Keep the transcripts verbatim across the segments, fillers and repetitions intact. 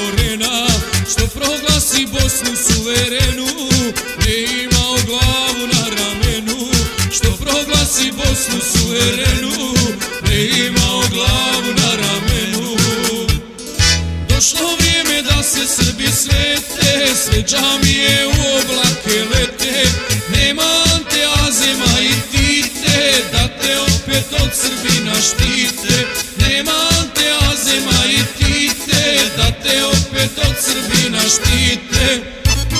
Morena, što proglasi Bosnu suverenu, ne imao glavu na ramenu, što proglasi Bosnu suverenu, ne imao glavu na ramenu. Došlo vrijeme da se Srbi svete, sve džamije u oblake lete, nema Ante, Azema i Tite, da te opet od Srbina štite. Nema Ante, Azema i Tite, da te opet od Srbina štite.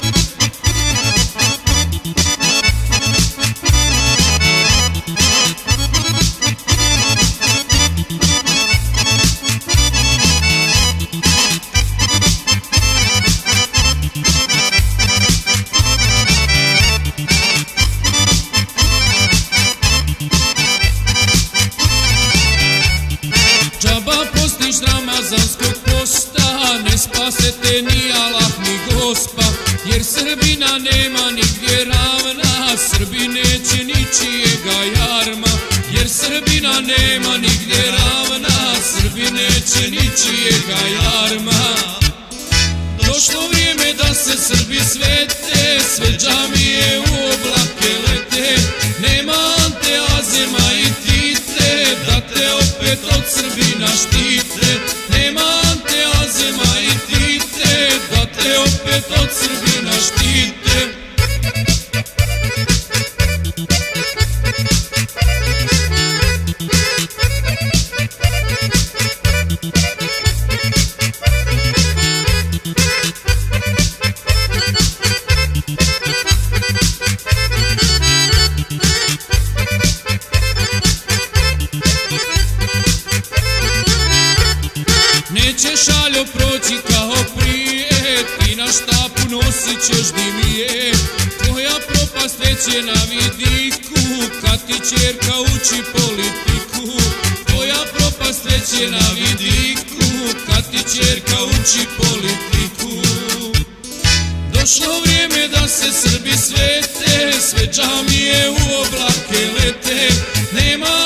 Džaba postiš Ramazanskog posta, ne spasete ni Allah ni Gospa, jer Srbina nema nigdje ravna, Srbi neće ničijega jarma. Jer Srbina nema nigdje ravna, Srbi neće ničijega jarma. Došlo vrijeme da se Srbi svete, sve džamije u oblake lete, nema Ante, Azema i Tite, da te opet od Srbina štite. Nema Ante, Azema i Tite, da te opet od Srbina štite. Neće šaljo proći kao prije, ti na štapu nosit ćeš dimije. Tvoja propast već je na vidiku, kad ti ćerka uči politiku. Tvoja propast već je na vidiku, kad ti ćerka uči politiku. Došlo vrijeme da se Srbi svete, sve džamije u oblake lete, nema